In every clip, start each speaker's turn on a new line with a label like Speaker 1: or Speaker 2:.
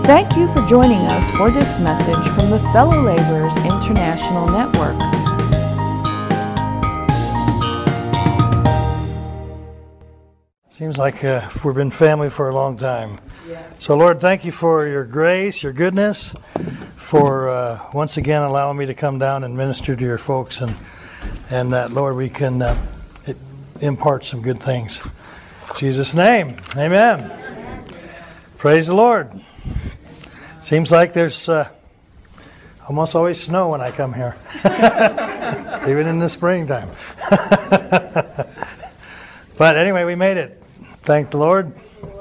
Speaker 1: Thank you for joining us for this message from the Fellow Laborers International Network.
Speaker 2: Seems like we've been family for a long time. Yes. So, Lord, thank you for your grace, your goodness, for once again allowing me to come down and minister to your folks, and that, Lord, we can impart some good things. In Jesus' name, amen. Praise the Lord. Seems like there's almost always snow when I come here, even in the springtime. But anyway, we made it. Thank the Lord.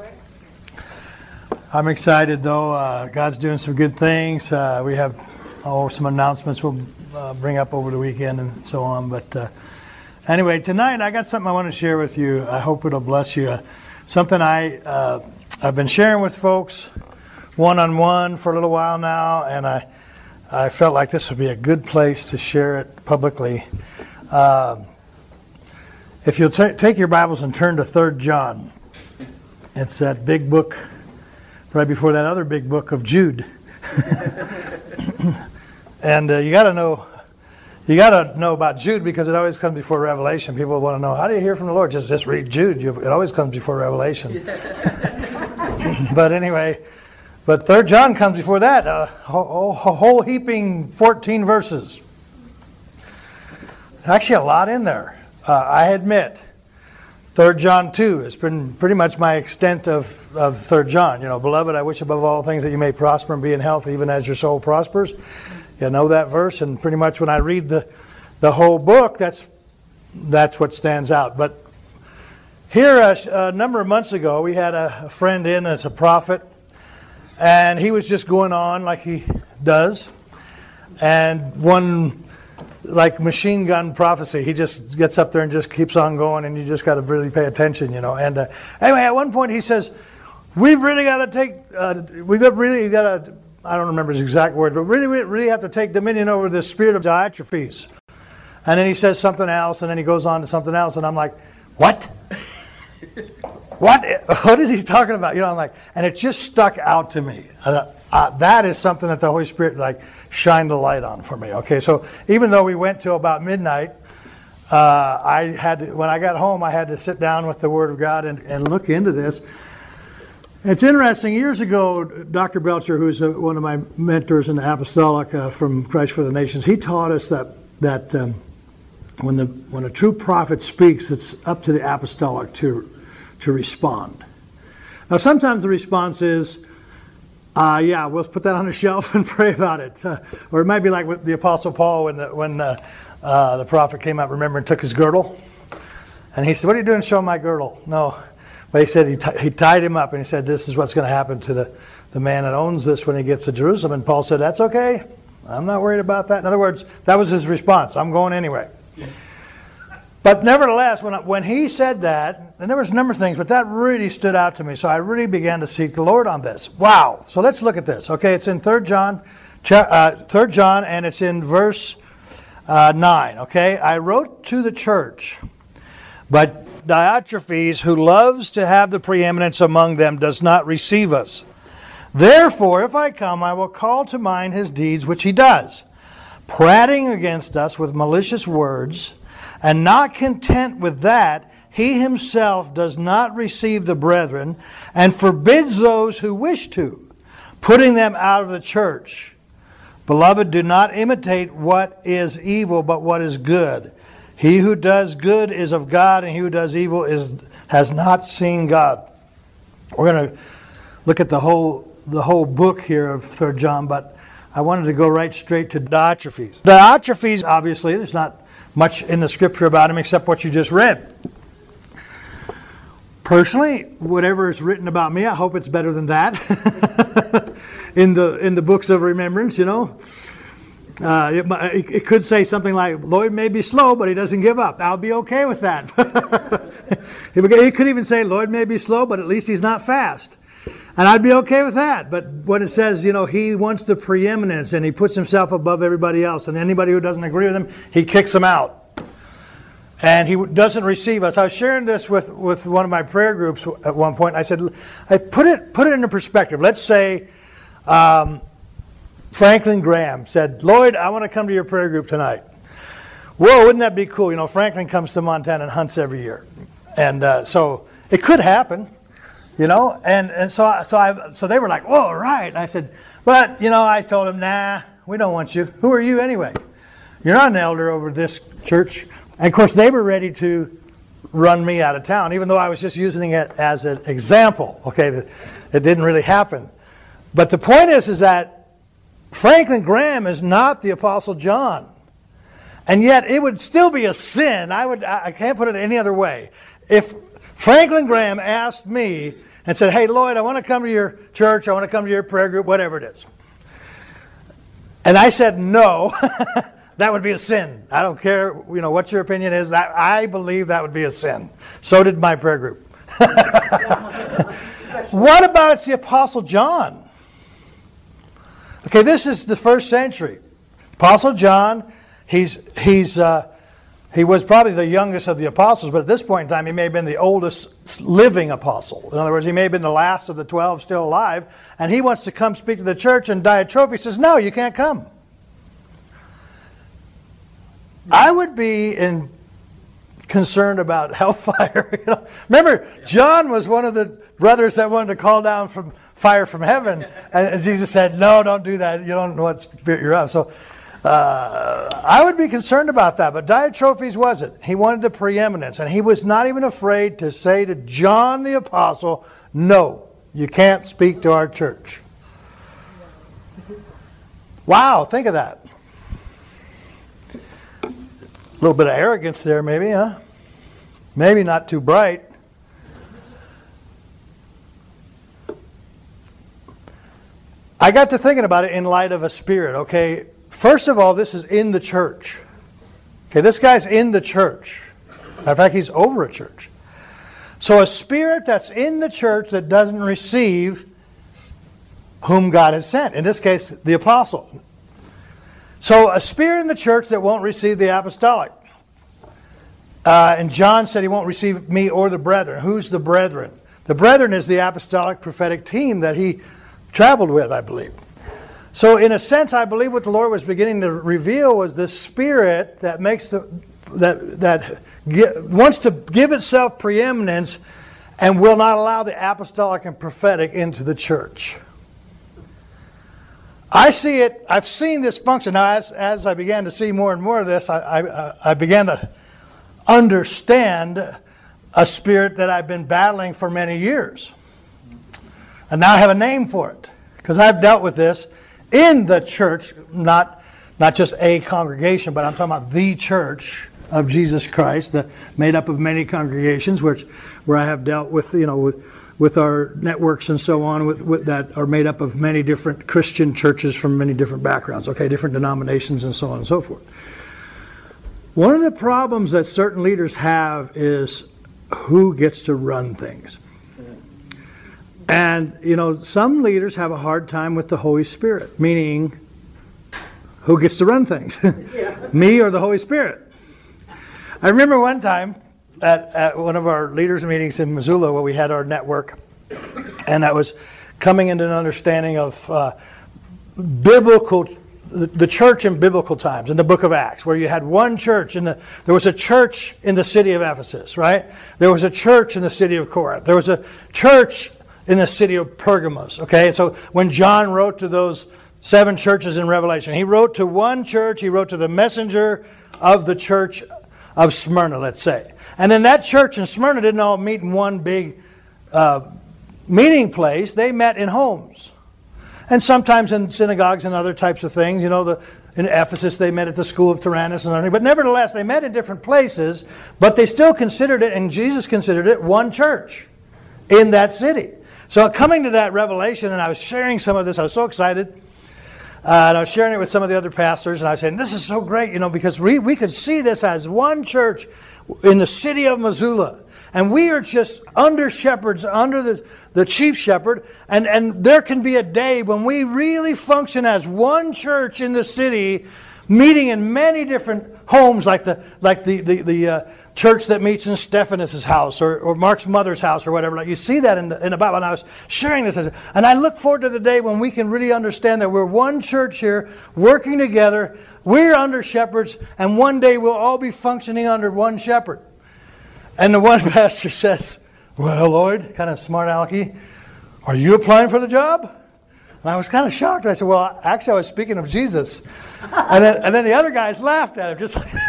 Speaker 2: I'm excited, though. God's doing some good things. We have some announcements we'll bring up over the weekend and so on. But anyway, tonight I got something I want to share with you. I hope it'll bless you. Something I've been sharing with folks one-on-one for a little while now, and I felt like this would be a good place to share it publicly. If you'll take your Bibles and turn to 3 John. It's that big book right before that other big book of Jude. And you got to know about Jude because it always comes before Revelation. People want to know, how do you hear from the Lord? Just read Jude. It always comes before Revelation. But anyway, but 3 John comes before that, a whole heaping 14 verses. Actually, a lot in there. I admit, 3 John 2 has been pretty much my extent of 3 John. You know, beloved, I wish above all things that you may prosper and be in health, even as your soul prospers. You know that verse, and pretty much when I read the whole book, that's what stands out. But here, a number of months ago, we had a friend in as a prophet, and he was just going on like he does, and one like machine gun prophecy. He just gets up there and just keeps on going, and you just got to really pay attention, you know. And anyway, at one point he says, "We've really got to take, I don't remember his exact words, but really have to take dominion over this spirit of Diotrephes." And then he says something else, and then he goes on to something else, and I'm like, "What? What is he talking about?" You know, I'm like, and it just stuck out to me. That is something that the Holy Spirit shined a light on for me. Okay, so even though we went till about midnight, when I got home, I had to sit down with the Word of God and look into this. It's interesting. Years ago, Dr. Belcher, who's one of my mentors in the Apostolic from Christ for the Nations, he taught us that when a true prophet speaks, it's up to the Apostolic to respond. Now, sometimes the response is, we'll put that on the shelf and pray about it. Or it might be like with the Apostle Paul when the prophet came out, remember, and took his girdle. And he said, "What are you doing showing my girdle?" No. But he said he tied him up and he said, "This is what's going to happen to the man that owns this when he gets to Jerusalem." And Paul said, "That's okay. I'm not worried about that." In other words, that was his response. I'm going anyway. But nevertheless, when he said that, and there was a number of things, but that really stood out to me. So I really began to seek the Lord on this. Wow. So let's look at this. Okay, it's in 3 John, and it's in verse 9. Okay, "I wrote to the church, but Diotrephes, who loves to have the preeminence among them, does not receive us. Therefore, if I come, I will call to mind his deeds, which he does, prating against us with malicious words. And not content with that, he himself does not receive the brethren and forbids those who wish to, putting them out of the church. Beloved, do not imitate what is evil, but what is good. He who does good is of God, and he who does evil has not seen God." We're going to look at the whole book here of 3 John, but I wanted to go right straight to Diotrephes. Diotrephes, obviously, there's not much in the scripture about him except what you just read. Personally, whatever is written about me, I hope it's better than that in the books of remembrance, you know. It could say something like, "Lloyd may be slow, but he doesn't give up." I'll be okay with that. He could even say, "Lloyd may be slow, but at least he's not fast." And I'd be okay with that. But when it says, you know, he wants the preeminence and he puts himself above everybody else, and anybody who doesn't agree with him, he kicks them out. And he doesn't receive us. I was sharing this with one of my prayer groups at one point. I said, I put it into perspective. Let's say Franklin Graham said, Lloyd, I want to come to your prayer group tonight. Whoa, wouldn't that be cool? You know, Franklin comes to Montana and hunts every year. And so it could happen, you know. And so they were like, whoa, right. And I said, but, you know, I told them, nah, we don't want you. Who are you anyway? You're not an elder over this church. And, of course, they were ready to run me out of town, even though I was just using it as an example. Okay, it didn't really happen. But the point is that Franklin Graham is not the Apostle John. And yet it would still be a sin. I can't put it any other way. If Franklin Graham asked me and said, hey, Lloyd, I want to come to your church, I want to come to your prayer group, whatever it is. And I said no, that would be a sin. I don't care, you know, what your opinion is. I believe that would be a sin. So did my prayer group. What about it's the Apostle John? Okay, this is the first century. Apostle John, he was probably the youngest of the apostles, but at this point in time, he may have been the oldest living apostle. In other words, he may have been the last of the 12 still alive, and he wants to come speak to the church, and Diotrephes says, no, you can't come. I would be concerned about hellfire. You know? Remember, John was one of the brothers that wanted to call down from fire from heaven, and Jesus said, no, don't do that. You don't know what spirit you're of. So I would be concerned about that, but Diotrephes wasn't. He wanted the preeminence, and he was not even afraid to say to John the Apostle, no, you can't speak to our church. Wow, think of that. A little bit of arrogance there, maybe, huh? Maybe not too bright. I got to thinking about it in light of a spirit, okay? First of all, this is in the church. Okay, this guy's in the church. Matter of fact, he's over a church. So a spirit that's in the church that doesn't receive whom God has sent. In this case, the apostle. So a spirit in the church that won't receive the apostolic. And John said he won't receive me or the brethren. Who's the brethren? The brethren is the apostolic prophetic team that he traveled with, I believe. So in a sense, I believe what the Lord was beginning to reveal was this spirit that makes wants to give itself preeminence and will not allow the apostolic and prophetic into the church. I see it. I've seen this function. Now, as I began to see more and more of this, I began to understand a spirit that I've been battling for many years. And now I have a name for it. Because I've dealt with this in the church, not just a congregation, but I'm talking about the church of Jesus Christ, made up of many congregations, where I have dealt with, you know, with our networks and so on, with that are made up of many different Christian churches from many different backgrounds, okay, different denominations and so on and so forth. One of the problems that certain leaders have is who gets to run things. And, you know, some leaders have a hard time with the Holy Spirit, meaning who gets to run things, me or the Holy Spirit. I remember one time, at one of our leaders' meetings in Missoula, where we had our network, and I was coming into an understanding of the church in biblical times, in the book of Acts, where you had one church, there was a church in the city of Ephesus, right? There was a church in the city of Corinth. There was a church in the city of Pergamos, okay? So when John wrote to those 7 churches in Revelation, he wrote to one church, he wrote to the messenger of the church of Smyrna, let's say. And then that church in Smyrna didn't all meet in one big meeting place. They met in homes. And sometimes in synagogues and other types of things. You know, in Ephesus they met at the school of Tyrannus and everything. But nevertheless, they met in different places. But they still considered it, and Jesus considered it, one church in that city. So coming to that revelation, and I was sharing some of this, I was so excited. And I was sharing it with some of the other pastors, and I was saying, this is so great, you know, because we could see this as one church in the city of Missoula. And we are just under shepherds, under the chief shepherd. And there can be a day when we really function as one church in the city, meeting in many different homes, like the church that meets in Stephanus' house or Mark's mother's house or whatever. Like you see that in the Bible. And I was sharing this, and I look forward to the day when we can really understand that we're one church here, working together. We're under shepherds, and one day we'll all be functioning under one shepherd. And the one pastor says, "Well, Lloyd," kind of smart alecky, "are you applying for the job?" And I was kind of shocked. I said, "Well, actually, I was speaking of Jesus." And then the other guys laughed at him, just like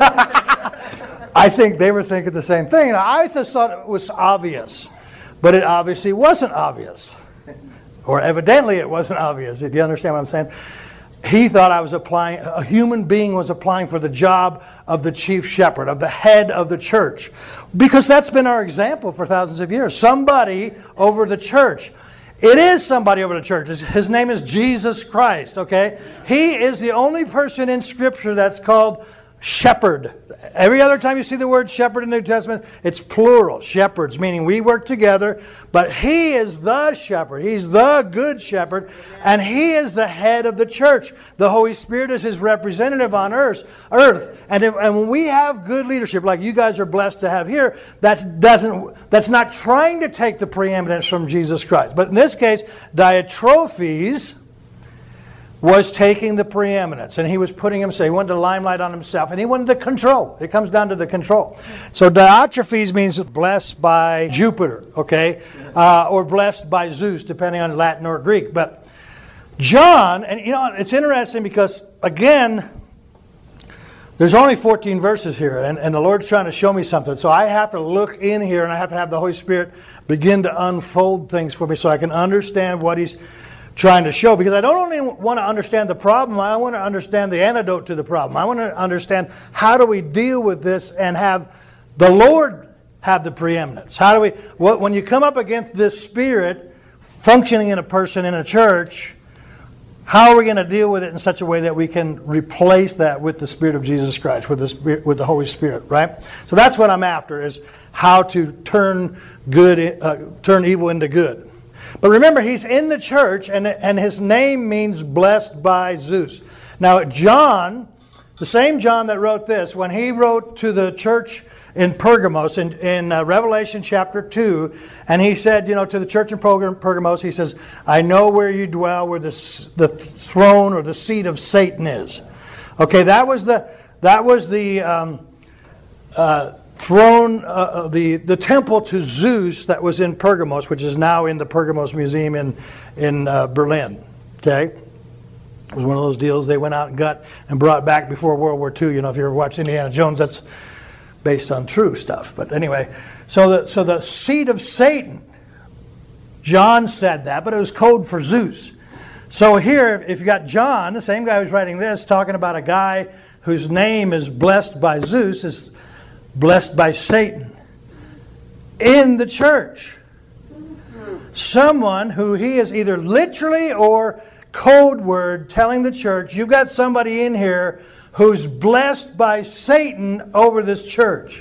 Speaker 2: I think they were thinking the same thing. And I just thought it was obvious, but it obviously wasn't obvious, or evidently it wasn't obvious. Do you understand what I'm saying? He thought I was applying. A human being was applying for the job of the chief shepherd, of the head of the church, because that's been our example for thousands of years. Somebody over the church. It is somebody over the church. His name is Jesus Christ, okay? He is the only person in Scripture that's called shepherd. Every other time you see the word shepherd in the New Testament, it's plural, shepherds, meaning we work together, but He is the shepherd. He's the good shepherd, and He is the head of the church. The Holy Spirit is His representative on earth. And when we have good leadership, like you guys are blessed to have here, that's not trying to take the preeminence from Jesus Christ. But in this case, Diotrephes was taking the preeminence, and he was putting himself, he wanted the limelight on himself, and he wanted the control. It comes down to the control. So Diotrephes means blessed by Jupiter, okay, or blessed by Zeus, depending on Latin or Greek. But John, and you know, it's interesting because, again, there's only 14 verses here, and the Lord's trying to show me something. So I have to look in here, and I have to have the Holy Spirit begin to unfold things for me so I can understand what He's trying to show, because I don't only want to understand the problem, I want to understand the antidote to the problem. I want to understand how do we deal with this and have the Lord have the preeminence. How do we, when you come up against this spirit functioning in a person in a church, how are we going to deal with it in such a way that we can replace that with the Spirit of Jesus Christ, with the Holy Spirit, right? So that's what I'm after, is how to turn evil into good. But remember, he's in the church, and his name means blessed by Zeus. Now, John, the same John that wrote this, when he wrote to the church in Pergamos, in Revelation chapter 2, and he said, to the church in Pergamos, he says, "I know where you dwell, where the throne or the seat of Satan is." Okay, that was the throne, the temple to Zeus that was in Pergamos, which is now in the Pergamos Museum in Berlin. Okay, it was one of those deals they went out and got and brought back before World War II. If you ever watched Indiana Jones, that's based on true stuff. But anyway, so the seat of Satan, John said that, but it was code for Zeus. So here, if you got John, the same guy who's writing this, talking about a guy whose name is blessed by Zeus, is blessed by Satan in the church. Someone who he is either literally or code word telling the church, you've got somebody in here who's blessed by Satan over this church.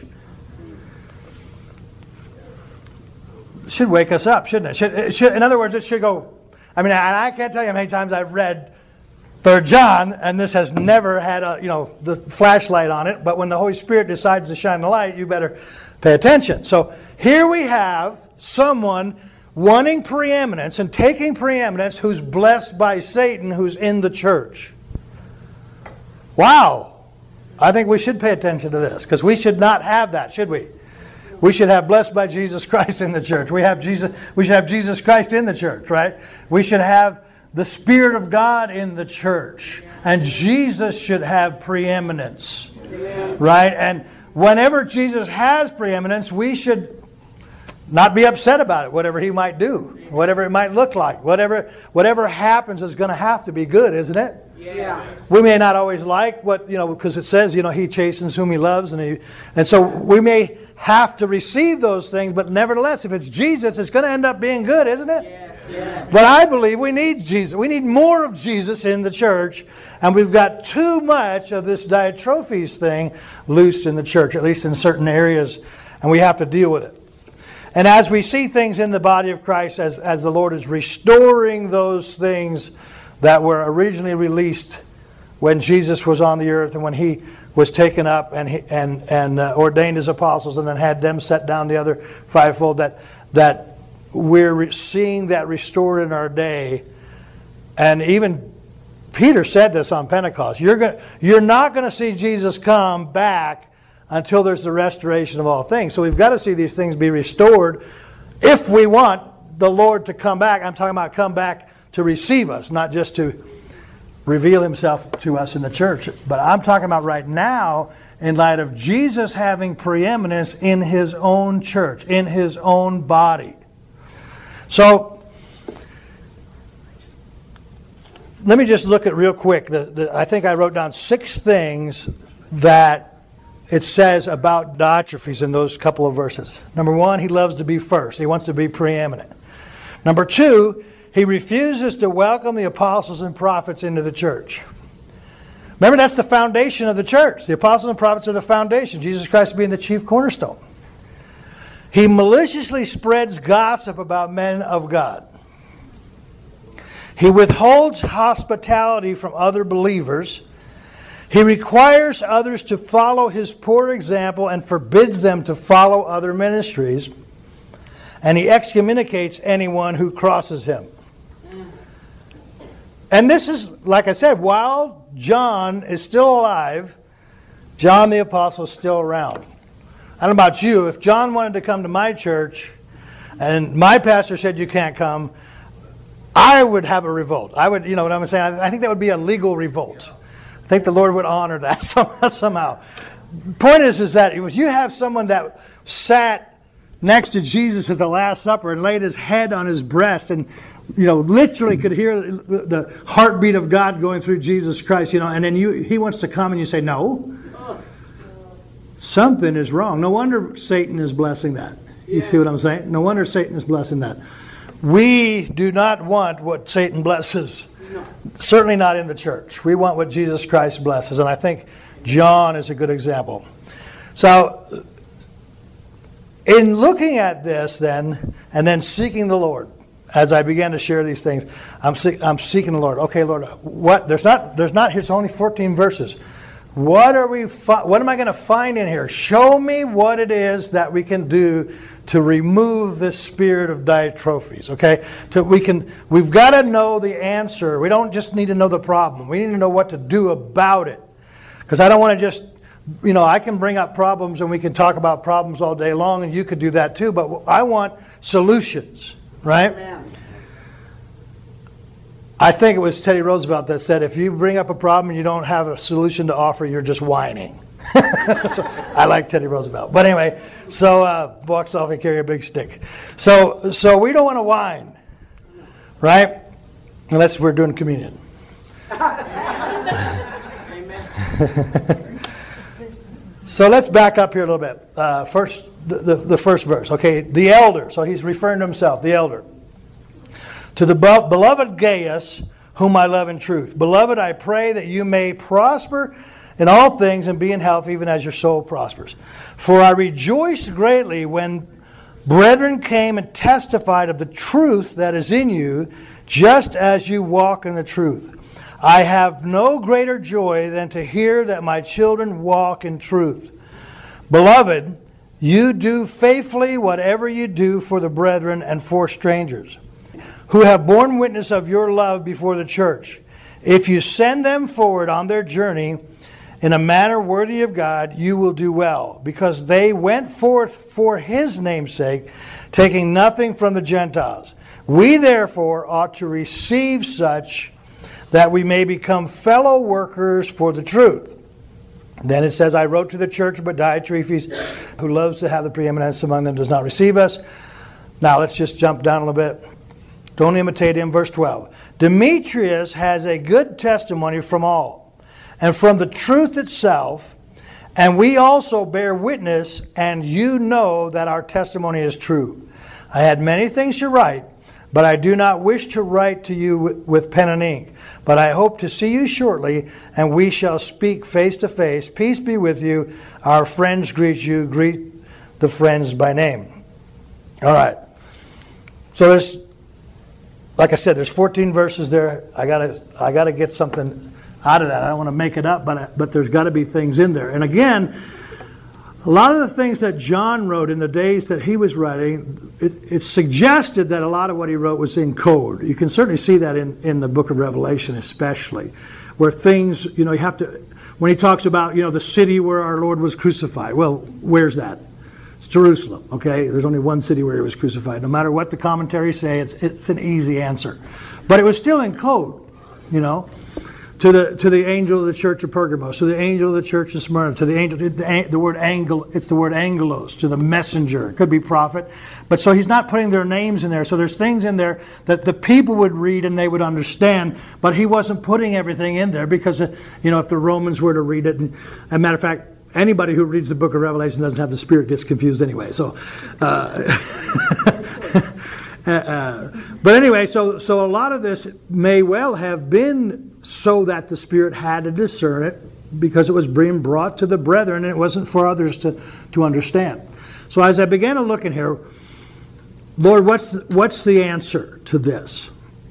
Speaker 2: It should wake us up, shouldn't it? In other words, it should go. I mean, I can't tell you how many times I've read 3 John, and this has never had the flashlight on it, but when the Holy Spirit decides to shine the light, you better pay attention. So here we have someone wanting preeminence and taking preeminence who's blessed by Satan, who's in the church. Wow! I think we should pay attention to this, because we should not have that, should we? We should have blessed by Jesus Christ in the church. We should have Jesus Christ in the church, right? We should have the Spirit of God in the church. And Jesus should have preeminence. Right? And whenever Jesus has preeminence, we should not be upset about it, whatever He might do, whatever it might look like. Whatever happens is going to have to be good, isn't it? Yeah. We may not always like what, because it says, He chastens whom He loves. And so we may have to receive those things, but nevertheless, if it's Jesus, it's going to end up being good, isn't it? Yes. Yes. But I believe we need Jesus. We need more of Jesus in the church. And we've got too much of this Diotrephes thing loosed in the church, at least in certain areas. And we have to deal with it. And as we see things in the body of Christ, as the Lord is restoring those things that were originally released when Jesus was on the earth and when he was taken up and ordained his apostles and then had them set down the other fivefold, that we're seeing that restored in our day. And even Peter said this on Pentecost. You're not going to see Jesus come back until there's the restoration of all things. So we've got to see these things be restored if we want the Lord to come back. I'm talking about come back to receive us, not just to reveal himself to us in the church. But I'm talking about right now in light of Jesus having preeminence in his own church, in his own body. So let me just look at real quick. I think I wrote down 6 things that it says about Diotrephes in those couple of verses. Number 1, he loves to be first. He wants to be preeminent. Number 2, he refuses to welcome the apostles and prophets into the church. Remember, that's the foundation of the church. The apostles and prophets are the foundation. Jesus Christ being the chief cornerstone. He maliciously spreads gossip about men of God. He withholds hospitality from other believers. He requires others to follow his poor example and forbids them to follow other ministries. And he excommunicates anyone who crosses him. And this is, like I said, while John is still alive, John the Apostle is still around. I don't know about you, if John wanted to come to my church and my pastor said you can't come, I would have a revolt. I would, you know what I'm saying? I think that would be a legal revolt. I think the Lord would honor that somehow. Point is that if you have someone that sat next to Jesus at the Last Supper and laid his head on his breast and, you know, literally could hear the heartbeat of God going through Jesus Christ, you know, and then he wants to come and you say, no, something is wrong. No wonder Satan is blessing that. You see what I'm saying? No wonder Satan is blessing that. We do not want what Satan blesses. No. Certainly not in the church. We want what Jesus Christ blesses. And I think John is a good example. So, in looking at this then, and then seeking the Lord, as I began to share these things, I'm seeking the Lord. Okay, Lord, what? There's not. Here's only 14 verses. What am I going to find in here? Show me what it is that we can do to remove this spirit of Diotrephes. Okay, we've got to know the answer. We don't just need to know the problem. We need to know what to do about it. Because I don't want to just, you know, I can bring up problems and we can talk about problems all day long, and you could do that too. But I want solutions, right? Amen. I think it was Teddy Roosevelt that said, if you bring up a problem and you don't have a solution to offer, you're just whining. So, I like Teddy Roosevelt. But anyway, so walks off and carry a big stick. So we don't want to whine, right? Unless we're doing communion. So let's back up here a little bit. First, the first verse. Okay, the elder. So he's referring to himself, the elder. To the beloved Gaius, whom I love in truth. Beloved, I pray that you may prosper in all things and be in health, even as your soul prospers. For I rejoiced greatly when brethren came and testified of the truth that is in you, just as you walk in the truth. I have no greater joy than to hear that my children walk in truth. Beloved, you do faithfully whatever you do for the brethren and for strangers, who have borne witness of your love before the church. If you send them forward on their journey in a manner worthy of God, you will do well, because they went forth for his name's sake, taking nothing from the Gentiles. We therefore ought to receive such, that we may become fellow workers for the truth. Then it says, I wrote to the church, but Diotrephes, who loves to have the preeminence among them, does not receive us. Now let's just jump down a little bit. Don't imitate him. Verse 12. Demetrius has a good testimony from all, and from the truth itself, and we also bear witness, and you know that our testimony is true. I had many things to write, but I do not wish to write to you with pen and ink. But I hope to see you shortly, and we shall speak face to face. Peace be with you. Our friends greet you. Greet the friends by name. All right. So there's, like I said, there's 14 verses there. I gotta get something out of that. I don't want to make it up, but there's got to be things in there. And again, a lot of the things that John wrote in the days that he was writing, it suggested that a lot of what he wrote was in code. You can certainly see that in the book of Revelation especially, where things, you have to, when he talks about, the city where our Lord was crucified. Well, where's that? It's Jerusalem, okay? There's only one city where he was crucified. No matter what the commentaries say, it's an easy answer. But it was still in code, To the angel of the church of Pergamos, to the angel of the church of Smyrna, to the angel, the word angel, it's the word angelos, to the messenger. It could be prophet. But so he's not putting their names in there. So there's things in there that the people would read and they would understand. But he wasn't putting everything in there because, if the Romans were to read it, as a matter of fact, anybody who reads the book of Revelation doesn't have the Spirit gets confused anyway. So, but anyway, so a lot of this may well have been so that the Spirit had to discern it because it was being brought to the brethren and it wasn't for others to understand. So as I began to look in here, Lord, what's the answer to this?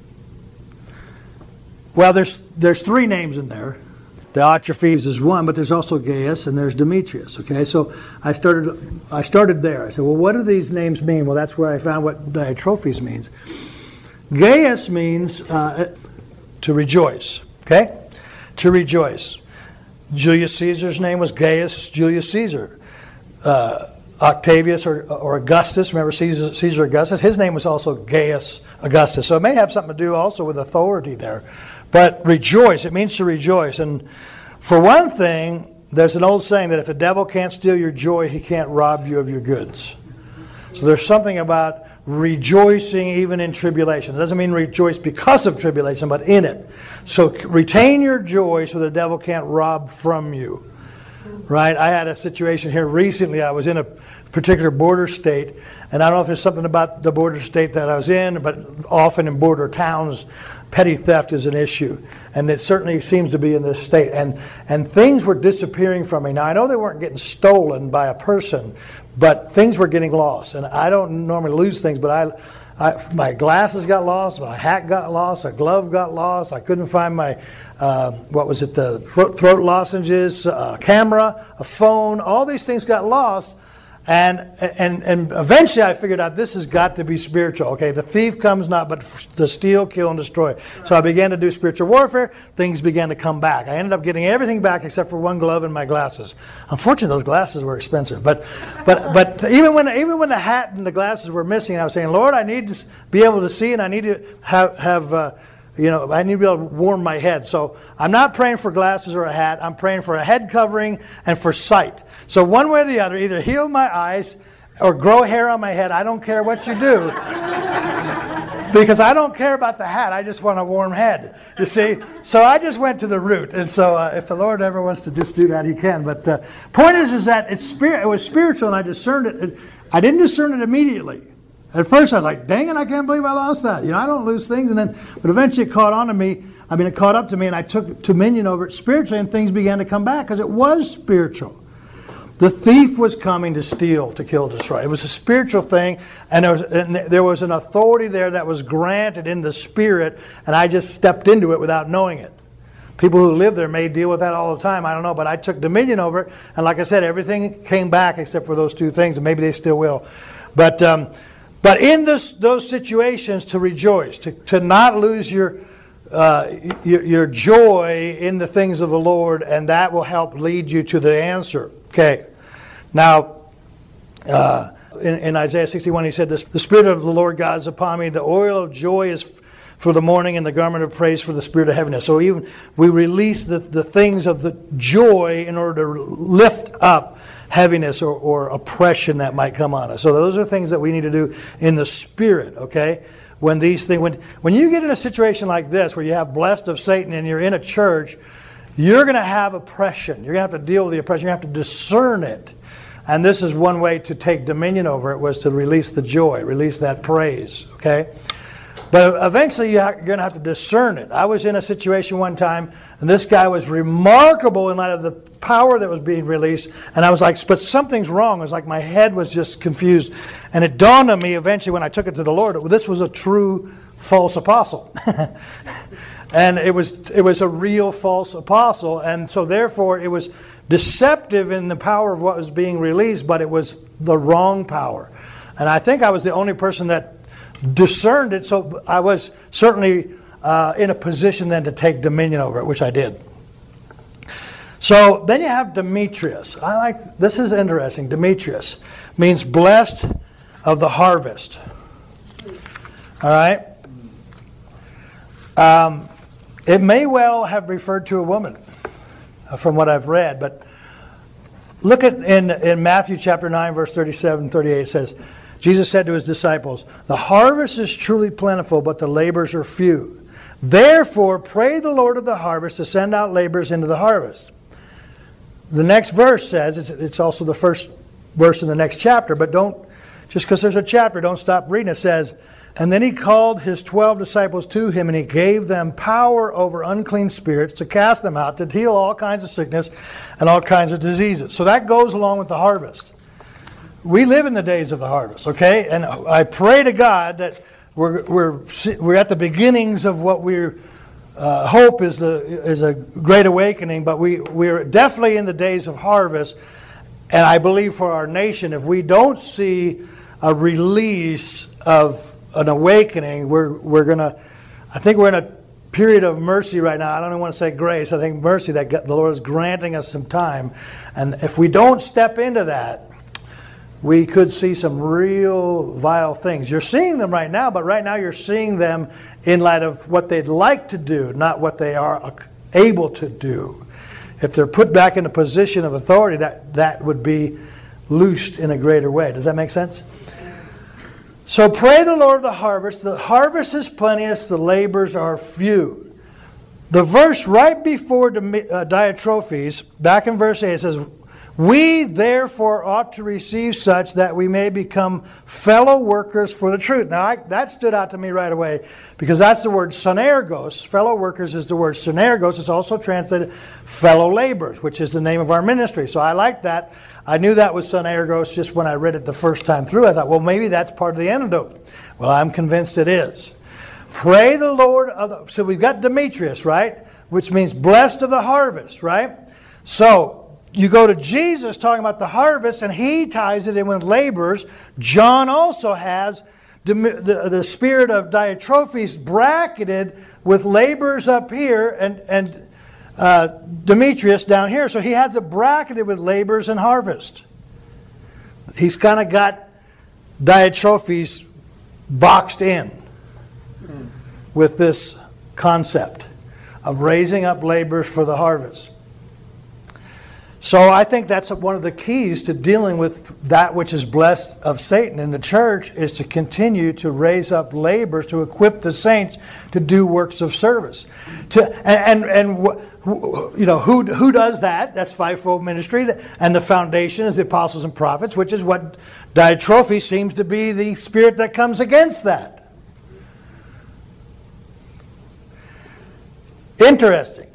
Speaker 2: Well, there's three names in there. Diotrephes is one, but there's also Gaius and there's Demetrius. Okay, so I started there. I said, well, what do these names mean? Well, that's where I found what Diotrephes means. Gaius means to rejoice. Okay, to rejoice. Julius Caesar's name was Gaius Julius Caesar. Octavius or Augustus, remember Caesar Augustus? His name was also Gaius Augustus. So it may have something to do also with authority there. But rejoice, it means to rejoice. And for one thing, there's an old saying that if the devil can't steal your joy, he can't rob you of your goods. So there's something about rejoicing even in tribulation. It doesn't mean rejoice because of tribulation, but in it. So retain your joy so the devil can't rob from you. Right? I had a situation here recently. I was in a particular border state, and I don't know if there's something about the border state that I was in, but often in border towns, petty theft is an issue, and it certainly seems to be in this state. And things were disappearing from me. Now, I know they weren't getting stolen by a person, but things were getting lost. And I don't normally lose things, but my glasses got lost, my hat got lost, a glove got lost. I couldn't find my, the throat lozenges, a camera, a phone. All these things got lost. And eventually I figured out this has got to be spiritual. Okay, the thief comes not but to steal, kill, and destroy. So I began to do spiritual warfare. Things began to come back. I ended up getting everything back except for one glove and my glasses. Unfortunately, those glasses were expensive. But even when the hat and the glasses were missing, I was saying, Lord, I need to be able to see, and I need to I need to be able to warm my head. So I'm not praying for glasses or a hat. I'm praying for a head covering and for sight. So one way or the other, either heal my eyes or grow hair on my head. I don't care what you do. Because I don't care about the hat. I just want a warm head. You see? So I just went to the root. And so if the Lord ever wants to just do that, He can. But point is that it was spiritual, and I discerned it. I didn't discern it immediately. At first I was like, dang it, I can't believe I lost that. I don't lose things. But eventually it caught on to me. It caught up to me, and I took dominion over it spiritually, and things began to come back because it was spiritual. The thief was coming to steal, to kill, destroy. It was a spiritual thing, and there was an authority there that was granted in the Spirit, and I just stepped into it without knowing it. People who live there may deal with that all the time. I don't know, but I took dominion over it, and like I said, everything came back except for those two things, and maybe they still will. But in those situations, to rejoice, to not lose your joy in the things of the Lord, and that will help lead you to the answer. Okay. Now, in Isaiah 61, he said, "The Spirit of the Lord God is upon me. The oil of joy is for the morning, and the garment of praise for the spirit of heaviness." So even we release the things of the joy in order to lift up heaviness or oppression that might come on us. So those are things that we need to do in the Spirit, okay? When these things, when you get in a situation like this, where you have blessed of Satan and you're in a church, you're going to have oppression. You're going to have to deal with the oppression. You're going to have to discern it. And this is one way to take dominion over it, was to release the joy, release that praise, okay? But eventually you're going to have to discern it. I was in a situation one time, and this guy was remarkable in light of the power that was being released. And I was like, but something's wrong. It was like my head was just confused. And it dawned on me eventually when I took it to the Lord, this was a true false apostle. And it was a real false apostle, and so therefore it was deceptive in the power of what was being released, but it was the wrong power. And I think I was the only person that discerned it, so I was certainly in a position then to take dominion over it, which I did. So then you have Demetrius. This is interesting. Demetrius means blessed of the harvest. All right? It may well have referred to a woman from what I've read, but look at in Matthew chapter 9, verse 37 and 38, it says, Jesus said to his disciples, "The harvest is truly plentiful, but the laborers are few. Therefore, pray the Lord of the harvest to send out laborers into the harvest." The next verse says, it's also the first verse in the next chapter, but don't, just because there's a chapter, don't stop reading. It says, "And then he called his 12 disciples to him, and he gave them power over unclean spirits to cast them out, to heal all kinds of sickness and all kinds of diseases." So that goes along with the harvest. We live in the days of the harvest, okay? And I pray to God that we're at the beginnings of what we hope is a great awakening, but we're definitely in the days of harvest. And I believe for our nation, if we don't see a release of an awakening, I think we're in a period of mercy right now. I don't even want to say grace. I think mercy, that the Lord is granting us some time. And if we don't step into that, we could see some real vile things. You're seeing them right now, but right now you're seeing them in light of what they'd like to do, not what they are able to do. If they're put back in a position of authority, that would be loosed in a greater way. Does that make sense? So pray the Lord of the harvest. The harvest is plenteous, the labors are few. The verse right before Diotrephes, back in verse 8, it says, "We therefore ought to receive such that we may become fellow workers for the truth." Now that stood out to me right away because that's the word synergos. Fellow workers is the word synergos. It's also translated fellow laborers, which is the name of our ministry. So I like that. I knew that was synergos just when I read it the first time through. I thought, well, maybe that's part of the antidote. Well, I'm convinced it is. Pray the Lord of the... So we've got Demetrius, right? Which means blessed of the harvest, right? So you go to Jesus talking about the harvest, and he ties it in with laborers. John also has the spirit of Diotrephes bracketed with laborers up here and Demetrius down here. So he has it bracketed with laborers and harvest. He's kind of got Diotrephes boxed in with this concept of raising up laborers for the harvest. So I think that's one of the keys to dealing with that which is blessed of Satan in the church, is to continue to raise up laborers to equip the saints to do works of service. Who does that? That's fivefold ministry, and the foundation is the apostles and prophets, which is what Diotrephes seems to be the spirit that comes against that. Interesting.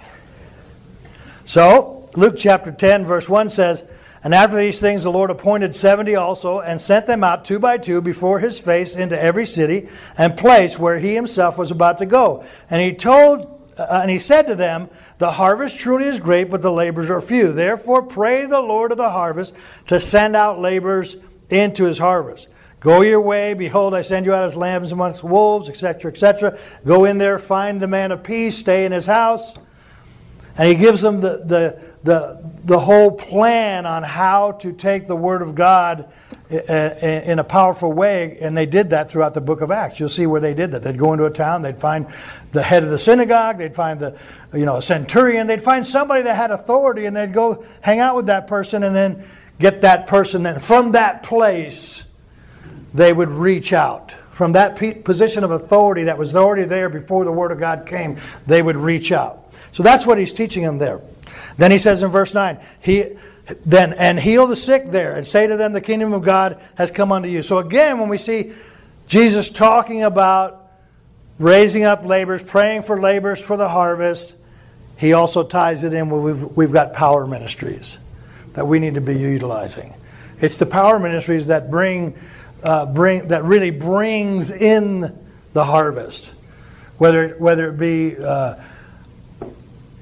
Speaker 2: So Luke chapter 10 verse 1 says, "And after these things the Lord appointed 70 also, and sent them out 2 by 2 before his face into every city and place where he himself was about to go. And he said to them, The harvest truly is great, but the laborers are few. Therefore pray the Lord of the harvest to send out laborers into his harvest. Go your way, behold, I send you out as lambs amongst wolves," etc., etc. Go in there, find the man of peace, stay in his house. And he gives them the whole plan on how to take the Word of God in a powerful way. And they did that throughout the book of Acts. You'll see where they did that. They'd go into a town, they'd find the head of the synagogue, they'd find a centurion, they'd find somebody that had authority, and they'd go hang out with that person and then get that person. And from that place, they would reach out. From that position of authority that was already there before the Word of God came, they would reach out. So that's what he's teaching them there. Then he says in verse 9, and heal the sick there, and say to them, the kingdom of God has come unto you. So again, when we see Jesus talking about raising up laborers, praying for laborers for the harvest, he also ties it in with we've got power ministries that we need to be utilizing. It's the power ministries that that really brings in the harvest, whether it be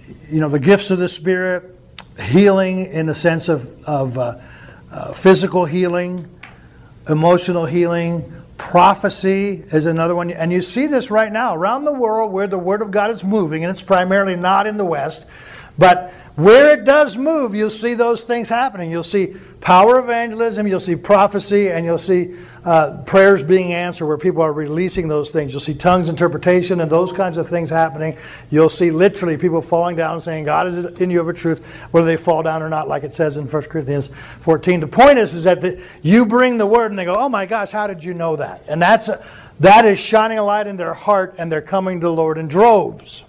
Speaker 2: the gifts of the Spirit, healing in the sense of physical healing, emotional healing, prophecy is another one. And you see this right now around the world where the Word of God is moving, and it's primarily not in the West, but where it does move, you'll see those things happening. You'll see power evangelism, you'll see prophecy, and you'll see prayers being answered where people are releasing those things. You'll see tongues interpretation and those kinds of things happening. You'll see literally people falling down and saying, God is in you of a truth, whether they fall down or not, like it says in 1 Corinthians 14. The point is that you bring the Word and they go, oh my gosh, how did you know that? And that is shining a light in their heart, and they're coming to the Lord in droves.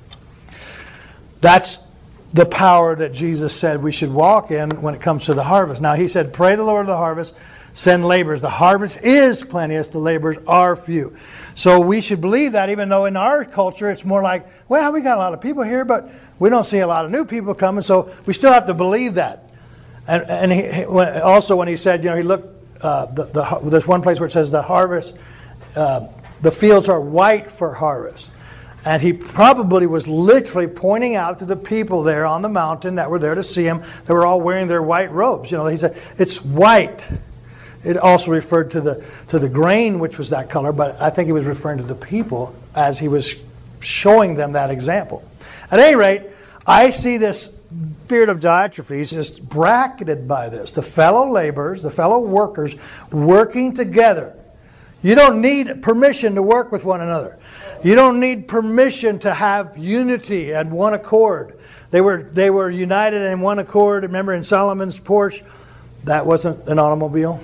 Speaker 2: That's the power that Jesus said we should walk in when it comes to the harvest. Now, he said, pray the Lord of the harvest, send laborers. The harvest is plenteous, the laborers are few. So we should believe that, even though in our culture it's more like, well, we got a lot of people here, but we don't see a lot of new people coming, so we still have to believe that. And also when he said, he looked, there's one place where it says the harvest, the fields are white for harvest. And he probably was literally pointing out to the people there on the mountain that were there to see him. They were all wearing their white robes. He said, it's white. It also referred to the grain, which was that color, but I think he was referring to the people as he was showing them that example. At any rate, I see this spirit of Diotrephes just bracketed by this. The fellow laborers, the fellow workers working together. You don't need permission to work with one another. You don't need permission to have unity and one accord. They were united in one accord. Remember in Solomon's porch, that wasn't an automobile.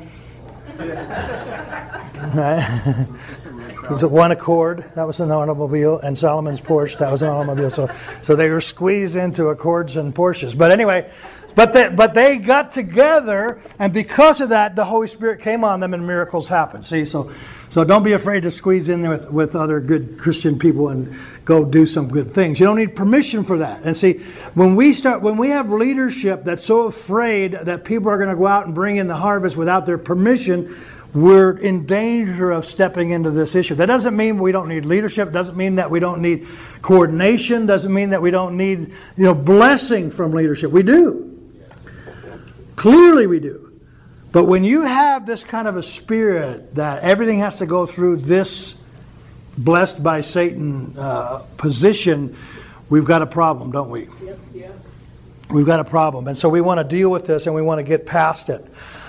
Speaker 2: Right? It was one accord. That was an automobile. And Solomon's porch, that was an automobile. So they were squeezed into Accords and Porsches. But anyway, but they got together, and because of that, the Holy Spirit came on them and miracles happened. See, so don't be afraid to squeeze in there with other good Christian people and go do some good things. You don't need permission for that. And see, when we have leadership that's so afraid that people are going to go out and bring in the harvest without their permission, we're in danger of stepping into this issue. That doesn't mean we don't need leadership. Doesn't mean that we don't need coordination. Doesn't mean that we don't need blessing from leadership. We do. Clearly we do. But when you have this kind of a spirit that everything has to go through this blessed by Satan position, we've got a problem, don't we? Yep. We've got a problem. And so we want to deal with this and we want to get past it.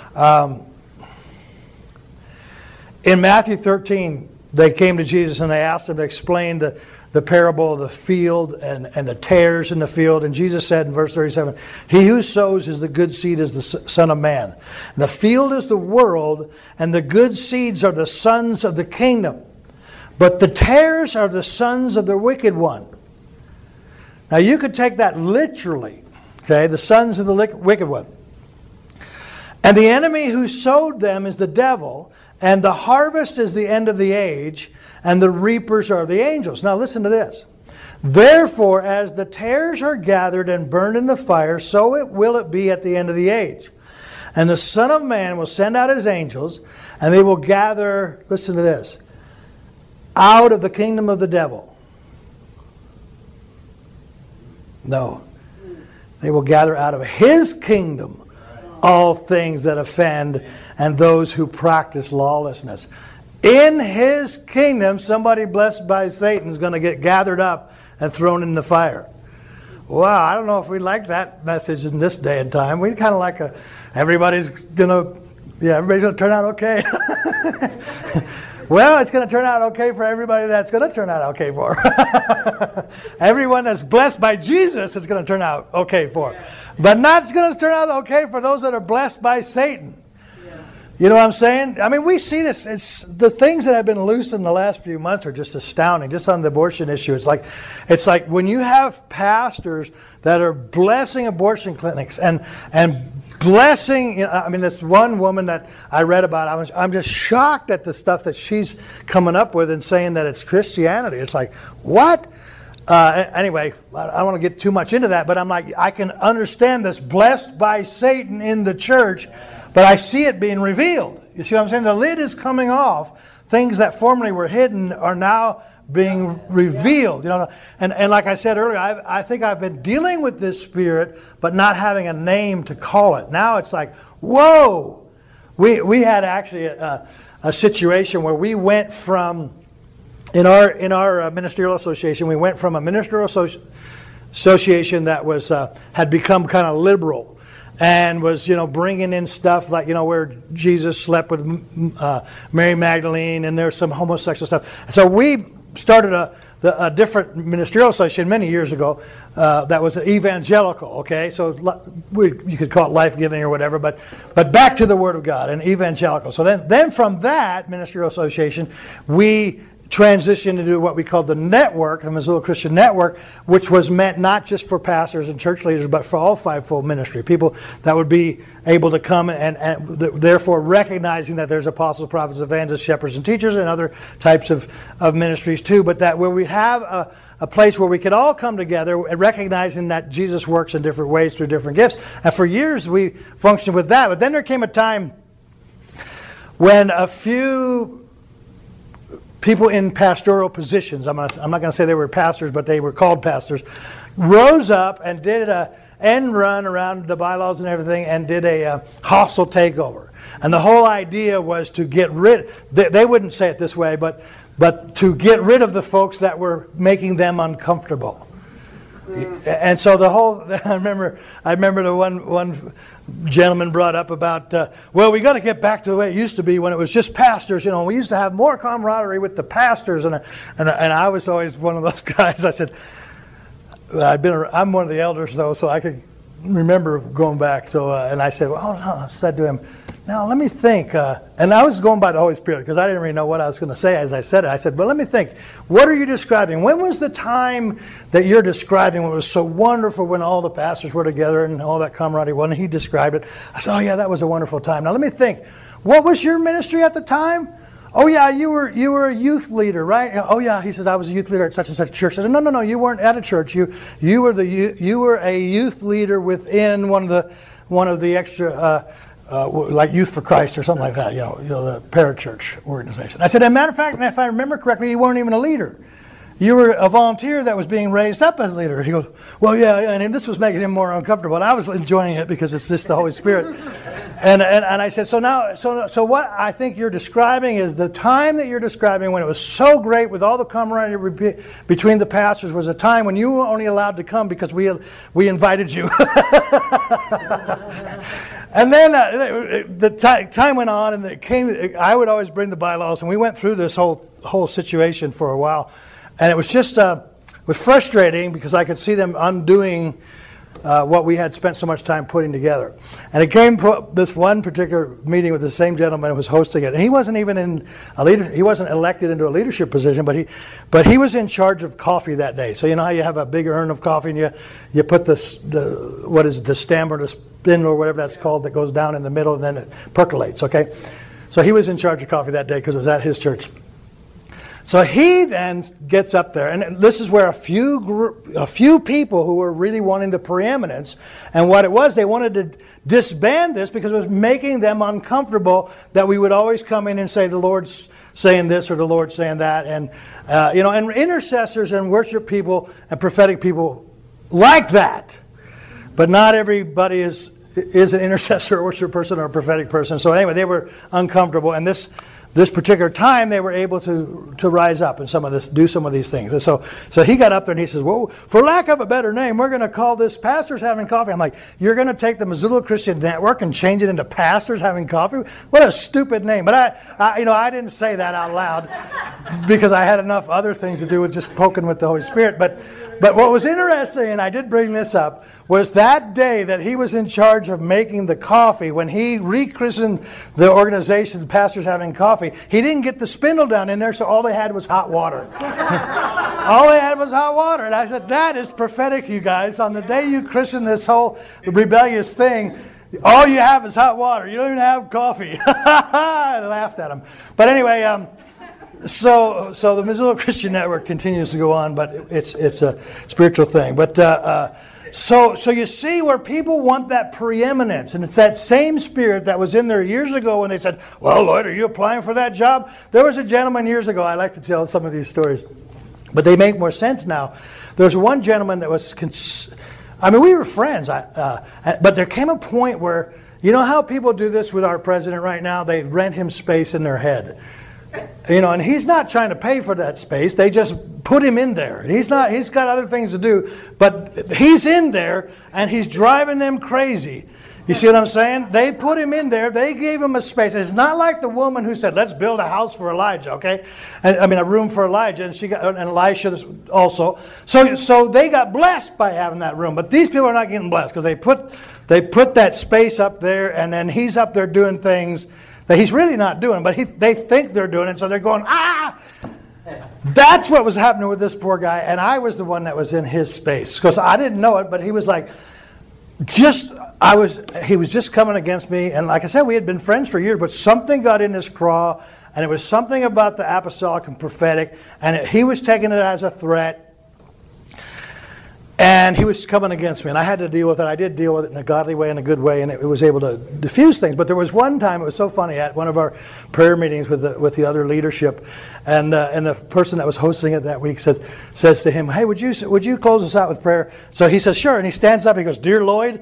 Speaker 2: In Matthew 13, they came to Jesus and they asked him to explain the parable of the field and the tares in the field. And Jesus said in verse 37, he who sows is the good seed is the Son of Man. The field is the world, and the good seeds are the sons of the kingdom. But the tares are the sons of the wicked one. Now you could take that literally, okay? The sons of the wicked one. And the enemy who sowed them is the devil, and the harvest is the end of the age, and the reapers are the angels. Now listen to this. Therefore, as the tares are gathered and burned in the fire, so will it be at the end of the age. And the Son of Man will send out his angels, and they will gather, listen to this, out of the kingdom of the devil. No. They will gather out of his kingdom all things that offend and those who practice lawlessness. In his kingdom, somebody blessed by Satan is going to get gathered up and thrown in the fire. Wow, I don't know if we like that message in this day and time. We kind of like everybody's going to turn out okay. Well, it's going to turn out okay for everybody that's going to turn out okay for. Everyone that's blessed by Jesus is going to turn out okay for. But not going to turn out okay for those that are blessed by Satan. You know what I'm saying? I mean, we see this. It's the things that have been loosed in the last few months are just astounding. Just on the abortion issue, it's like when you have pastors that are blessing abortion clinics and blessing. I mean, this one woman that I read about, I'm just shocked at the stuff that she's coming up with and saying that it's Christianity. It's like, what? Anyway, I don't want to get too much into that, but I'm like, I can understand this blessed by Satan in the church, but I see it being revealed. You see what I'm saying? The lid is coming off. Things that formerly were hidden are now being revealed. And like I said earlier, I think I've been dealing with this spirit, but not having a name to call it. Now it's like, whoa! We had actually a situation where we went from, in our ministerial association, we went from a ministerial association that was had become kind of liberal. And was, bringing in stuff like, where Jesus slept with Mary Magdalene, and there's some homosexual stuff. So we started a different ministerial association many years ago that was evangelical, okay? So you could call it life-giving or whatever, but back to the Word of God, and evangelical. So then from that ministerial association, we transitioned to do what we called the network, the Missoula Christian Network, which was meant not just for pastors and church leaders, but for all fivefold ministry, people that would be able to come and therefore recognizing that there's apostles, prophets, evangelists, shepherds, and teachers, and other types of ministries too, but that where we have a place where we could all come together, recognizing that Jesus works in different ways through different gifts. And for years we functioned with that, but then there came a time when a few people in pastoral positions, I'm not going to say they were pastors, but they were called pastors, rose up and did an end run around the bylaws and everything, and did a hostile takeover. And the whole idea was to get rid, they wouldn't say it this way, but to get rid of the folks that were making them uncomfortable. And so the whole, I remember the one gentleman brought up about, well, we got to get back to the way it used to be when it was just pastors. We used to have more camaraderie with the pastors, and I was always one of those guys. I said, I'm one of the elders though, so I could remember going back. So and I said, well, no, I said to him, now let me think. And I was going by the Holy Spirit because I didn't really know what I was going to say as I said it. I said, well, let me think. What are you describing? When was the time that you're describing when it was so wonderful, when all the pastors were together and all that camaraderie? When he described it, I said, oh yeah, that was a wonderful time. Now let me think. What was your ministry at the time? Oh yeah, you were a youth leader, right? Oh yeah, he says, I was a youth leader at such and such a church. I said, no, you weren't at a church. You were a youth leader within one of the extra. Like Youth for Christ or something like that, the parachurch organization. I said, as a matter of fact, if I remember correctly, you weren't even a leader. You were a volunteer that was being raised up as a leader. He goes, well, yeah, and this was making him more uncomfortable. And I was enjoying it because it's just the Holy Spirit. And I said, so what I think you're describing is the time that you're describing when it was so great with all the camaraderie between the pastors was a time when you were only allowed to come because we invited you. And then the time went on, and I would always bring the bylaws, and we went through this whole situation for a while, and it was just was frustrating because I could see them undoing what we had spent so much time putting together. And it came to this one particular meeting with the same gentleman who was hosting it, and he wasn't even in a leader. He wasn't elected into a leadership position, but he was in charge of coffee that day. So you know how you have a big urn of coffee, and you put the stem or the spin or whatever that's called that goes down in the middle, and then it percolates. Okay, so he was in charge of coffee that day because it was at his church. So he then gets up there, and this is where a few people who were really wanting the preeminence, and what it was, they wanted to disband this because it was making them uncomfortable that we would always come in and say the Lord's saying this or the Lord's saying that, and and intercessors and worship people and prophetic people like that, but not everybody is an intercessor or worship person or a prophetic person. So anyway, they were uncomfortable, and this particular time, they were able to rise up and do some of these things. And so he got up there and he says, well, for lack of a better name, we're going to call this Pastors Having Coffee. I'm like, you're going to take the Missoula Christian Network and change it into Pastors Having Coffee? What a stupid name. But I didn't say that out loud because I had enough other things to do with just poking with the Holy Spirit. But what was interesting, and I did bring this up, was that day that he was in charge of making the coffee, when he rechristened the organization, Pastors Having Coffee, he didn't get the spindle down in there, so all they had was hot water. All they had was hot water. And I said, that is prophetic, you guys. On the day you christen this whole rebellious thing, all you have is hot water. You don't even have coffee. I laughed at him. But anyway, so the Missoula Christian Network continues to go on, but it's a spiritual thing. But So you see where people want that preeminence, and it's that same spirit that was in there years ago when they said, well, Lloyd, are you applying for that job? There was a gentleman years ago, I like to tell some of these stories, but they make more sense now. There was one gentleman that was, we were friends, but there came a point where, you know how people do this with our president right now? They rent him space in their head. And he's not trying to pay for that space. They just put him in there. He's got other things to do, but he's in there and he's driving them crazy. You see what I'm saying? They put him in there. They gave him a space. It's not like the woman who said, let's build a house for Elijah, okay? A room for Elijah, and Elisha also. So they got blessed by having that room. But these people are not getting blessed because they put that space up there, and then he's up there doing things that he's really not doing, but they think they're doing it, so they're going, ah! That's what was happening with this poor guy, and I was the one that was in his space. Because I didn't know it, but he was like, he was just coming against me, and like I said, we had been friends for years, but something got in his craw, and it was something about the apostolic and prophetic, and he was taking it as a threat. And he was coming against me, and I had to deal with it. I did deal with it in a godly way, in a good way, and it was able to diffuse things. But there was one time, it was so funny, at one of our prayer meetings with the other leadership, and the person that was hosting it that week says to him, hey, would you close us out with prayer? So he says, sure, and he stands up, he goes, Dear Lloyd.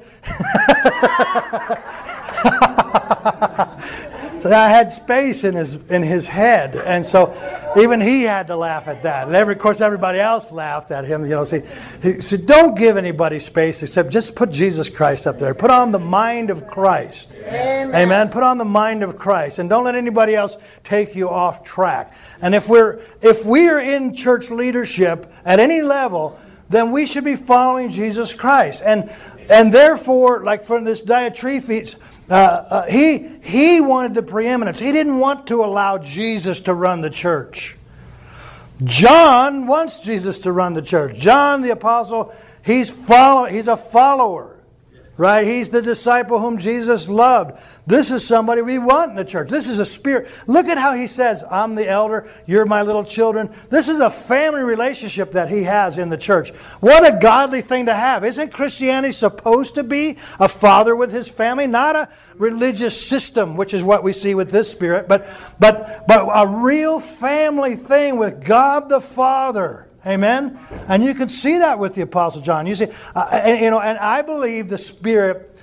Speaker 2: I had space in his head, and so even he had to laugh at that. And of course, everybody else laughed at him. He said, "Don't give anybody space except just put Jesus Christ up there. Put on the mind of Christ, Amen. Put on the mind of Christ, and don't let anybody else take you off track. And if we're in church leadership at any level, then we should be following Jesus Christ. And therefore, like from this Diotrephes, he wanted the preeminence. He didn't want to allow Jesus to run the church. John wants Jesus to run the church. John the apostle, he's a follower. Right? He's the disciple whom Jesus loved. This is somebody we want in the church. This is a spirit. Look at how he says, I'm the elder, you're my little children. This is a family relationship that he has in the church. What a godly thing to have. Isn't Christianity supposed to be a father with his family? Not a religious system, which is what we see with this spirit, but a real family thing with God the Father. Amen? And you can see that with the Apostle John. You see, and I believe the Spirit,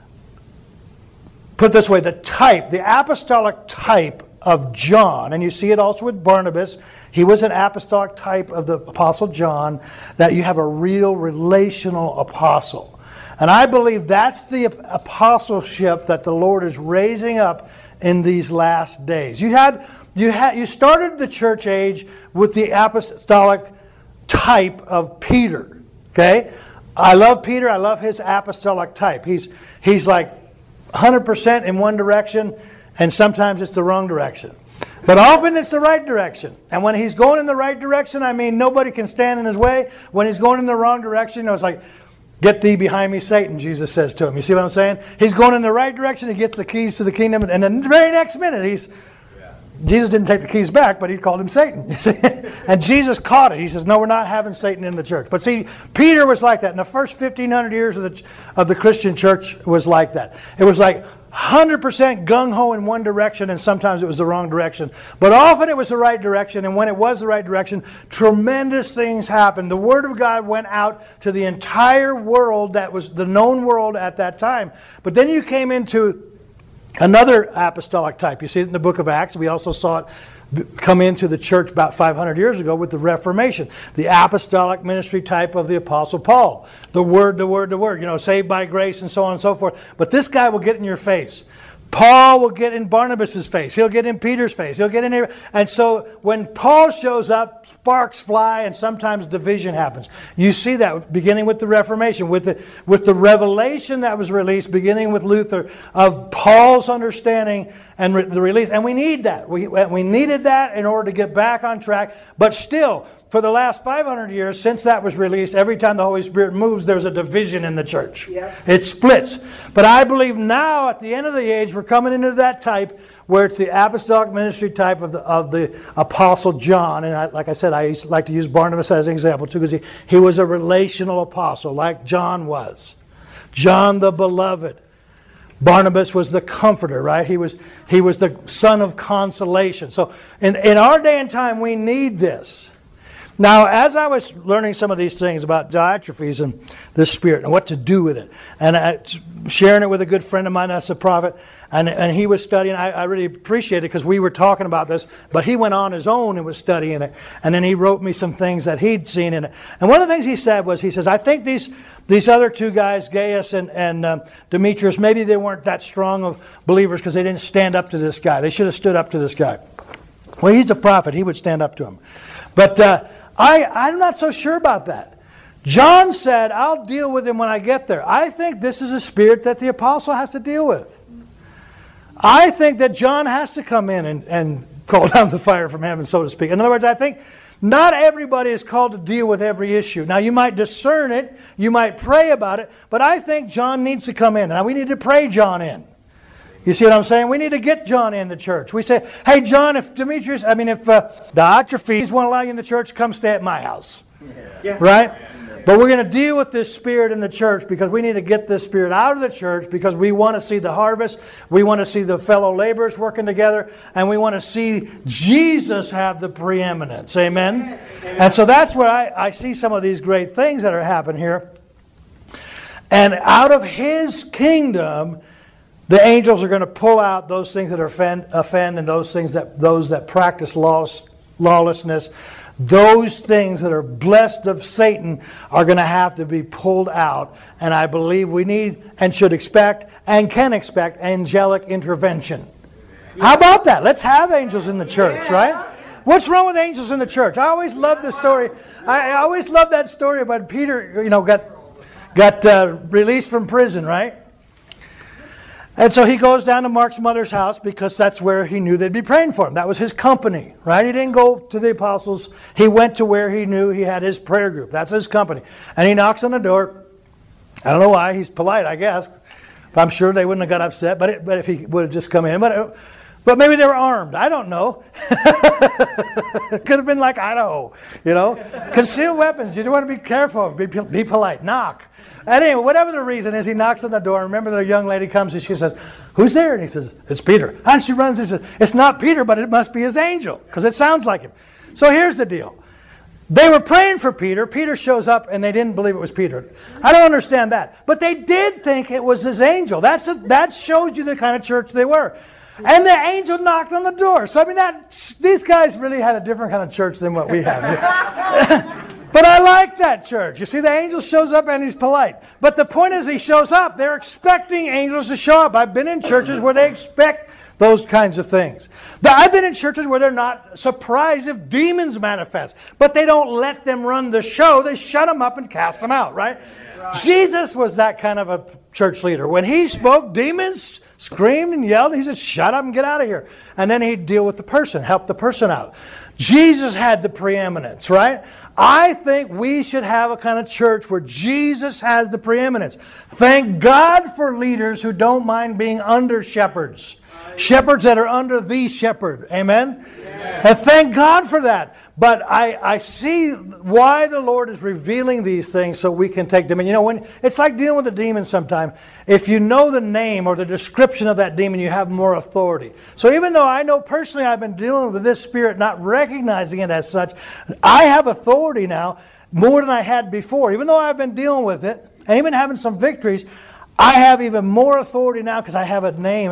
Speaker 2: put this way, the apostolic type of John, and you see it also with Barnabas, he was an apostolic type of the Apostle John, that you have a real relational apostle. And I believe that's the apostleship that the Lord is raising up in these last days. You started the church age with the apostolic type of Peter. Okay? I love Peter. I love his apostolic type. He's like 100% in one direction, and sometimes it's the wrong direction. But often it's the right direction. And when he's going in the right direction, nobody can stand in his way. When he's going in the wrong direction, it's like, get thee behind me, Satan, Jesus says to him. You see what I'm saying? He's going in the right direction. He gets the keys to the kingdom. And then the very next minute, Jesus didn't take the keys back, but he called him Satan. You see? And Jesus caught it. He says, no, we're not having Satan in the church. But see, Peter was like that. In the first 1,500 years of the Christian church was like that. It was like 100% gung-ho in one direction, and sometimes it was the wrong direction. But often it was the right direction, and when it was the right direction, tremendous things happened. The Word of God went out to the entire world that was the known world at that time. But then you came into another apostolic type. You see it in the book of Acts. We also saw it come into the church about 500 years ago with the Reformation. The apostolic ministry type of the Apostle Paul. The word, saved by grace and so on and so forth. But this guy will get in your face. Paul will get in Barnabas' face. He'll get in Peter's face. He'll get in. And so when Paul shows up, sparks fly, and sometimes division happens. You see that beginning with the Reformation, with the revelation that was released, beginning with Luther, of Paul's understanding and the release. And we need that. We needed that in order to get back on track. But still, for the last 500 years, since that was released, every time the Holy Spirit moves, there's a division in the church.
Speaker 3: Yep.
Speaker 2: It splits. But I believe now, at the end of the age, we're coming into that type where it's the apostolic ministry type of the Apostle John. And like I said, I like to use Barnabas as an example too, because he was a relational apostle like John was. John the beloved. Barnabas was the comforter, right? He was the son of consolation. So in our day and time, we need this. Now, as I was learning some of these things about Diotrephes and the Spirit and what to do with it, and sharing it with a good friend of mine that's a prophet, and he was studying, I really appreciate it because we were talking about this, but he went on his own and was studying it, and then he wrote me some things that he'd seen in it. And one of the things he said was, he says, I think these other two guys, Gaius and Demetrius, maybe they weren't that strong of believers because they didn't stand up to this guy. They should have stood up to this guy. Well, he's a prophet. He would stand up to him. But I'm not so sure about that. John said, I'll deal with him when I get there. I think this is a spirit that the apostle has to deal with. I think that John has to come in and call down the fire from heaven, so to speak. In other words, I think not everybody is called to deal with every issue. Now, you might discern it, you might pray about it, but I think John needs to come in. Now, we need to pray John in. You see what I'm saying? We need to get John in the church. We say, hey, John, if Diotrephes won't allow you in the church, come stay at my house.
Speaker 3: Yeah.
Speaker 2: Right? But we're going to deal with this spirit in the church because we need to get this spirit out of the church because we want to see the harvest. We want to see the fellow laborers working together. And we want to see Jesus have the preeminence. Amen? And so that's where I see some of these great things that are happening here. And out of His kingdom, the angels are going to pull out those things that offend and those that practice lawlessness. Those things that are blessed of Satan are going to have to be pulled out. And I believe we need and should expect and can expect angelic intervention. How about that? Let's have angels in the church, right? What's wrong with angels in the church? I always love the story. I always love that story about Peter, got released from prison, right? And so he goes down to Mark's mother's house because that's where he knew they'd be praying for him. That was his company, right? He didn't go to the apostles. He went to where he knew he had his prayer group. That's his company. And he knocks on the door. I don't know why. He's polite, I guess. I'm sure they wouldn't have got upset, but if he would have just come in. But maybe they were armed. I don't know. It could have been like Idaho, Concealed weapons. You want to be careful. Be polite. Knock. And anyway, whatever the reason is, he knocks on the door. Remember, the young lady comes and she says, who's there? And he says, it's Peter. And she runs and says, it's not Peter, but it must be his angel, because it sounds like him. So here's the deal. They were praying for Peter. Peter shows up, and they didn't believe it was Peter. I don't understand that. But they did think it was his angel. That shows you the kind of church they were. And the angel knocked on the door. So, these guys really had a different kind of church than what we have. But I like that church. You see, the angel shows up and he's polite. But the point is, he shows up. They're expecting angels to show up. I've been in churches where they expect those kinds of things. I've been in churches where they're not surprised if demons manifest. But they don't let them run the show. They shut them up and cast them out, right? Jesus was that kind of a church leader. When he spoke, demons screamed and yelled. He said, shut up and get out of here. And then he'd deal with the person, help the person out. Jesus had the preeminence, right? I think we should have a kind of church where Jesus has the preeminence. Thank God for leaders who don't mind being under shepherds. Shepherds that are under the shepherd. Amen? Yes. And thank God for that. But I see why the Lord is revealing these things so we can take dominion. When it's like dealing with a demon sometimes. If you know the name or the description of that demon, you have more authority. So even though I know personally I've been dealing with this spirit, not recognizing it as such, I have authority now more than I had before. Even though I've been dealing with it and even having some victories, I have even more authority now because I have a name.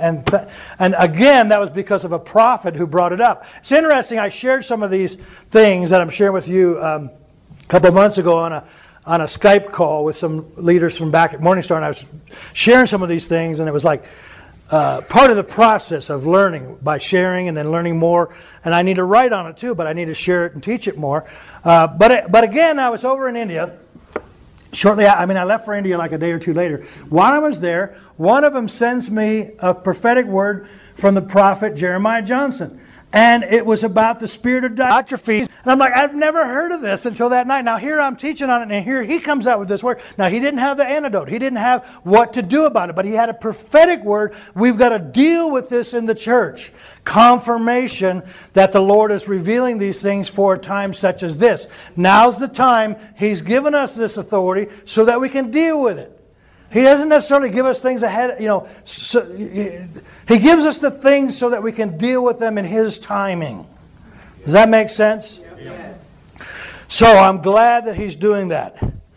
Speaker 2: And again, that was because of a prophet who brought it up. It's interesting. I shared some of these things that I'm sharing with you a couple of months ago on a Skype call with some leaders from back at Morningstar. And I was sharing some of these things. And it was like part of the process of learning by sharing and then learning more. And I need to write on it too, but I need to share it and teach it more. But again, I was over in India. Shortly, I left for India like a day or two later. While I was there, one of them sends me a prophetic word from the prophet Jeremiah Johnson. And it was about the spirit of Diotrephes. And I'm like, I've never heard of this until that night. Now here I'm teaching on it, and here he comes out with this word. Now he didn't have the antidote. He didn't have what to do about it, but he had a prophetic word. We've got to deal with this in the church. Confirmation that the Lord is revealing these things for a time such as this. Now's the time. He's given us this authority so that we can deal with it. He doesn't necessarily give us things ahead, He gives us the things so that we can deal with them in His timing. Does that make sense?
Speaker 3: Yes.
Speaker 2: So I'm glad that He's doing that.